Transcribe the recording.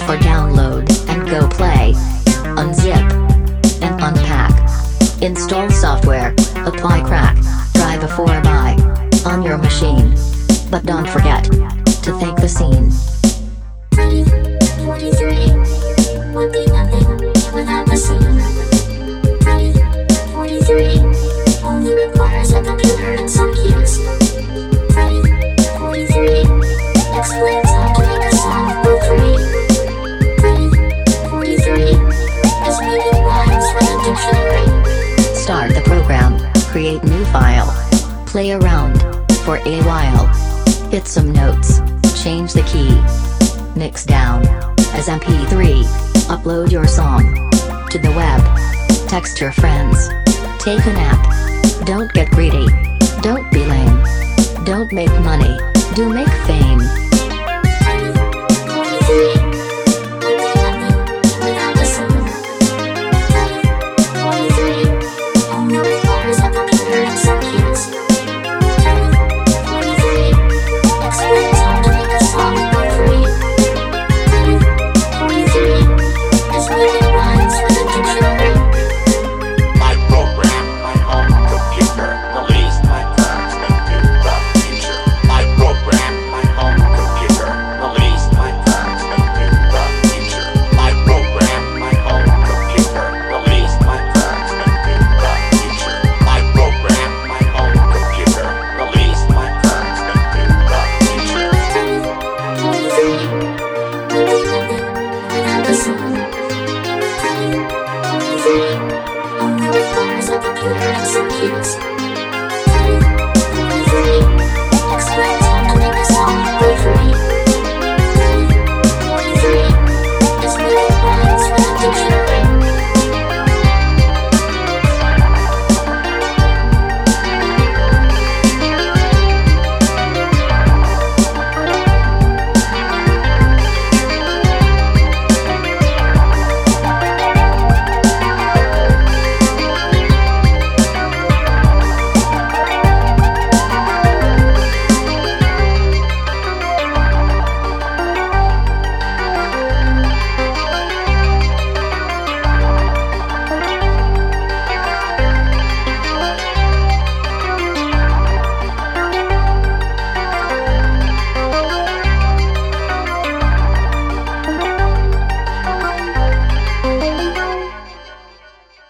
for download and go play. Unzip and unpack. Install software, apply crack, try before buy on your machine. But don't forget to thank the scene. 43 would be nothing without the scene. 43 only requires a computer and some keys. 43 explains how to make a song for free. 43 is making rhymes with a dictionary. Start the program, create new file, play around for a while. Hit some notes, change the key, mix down as MP3, upload your song to the web, text your friends, take a nap. Don't get greedy, don't be lame, don't make money, do make fame.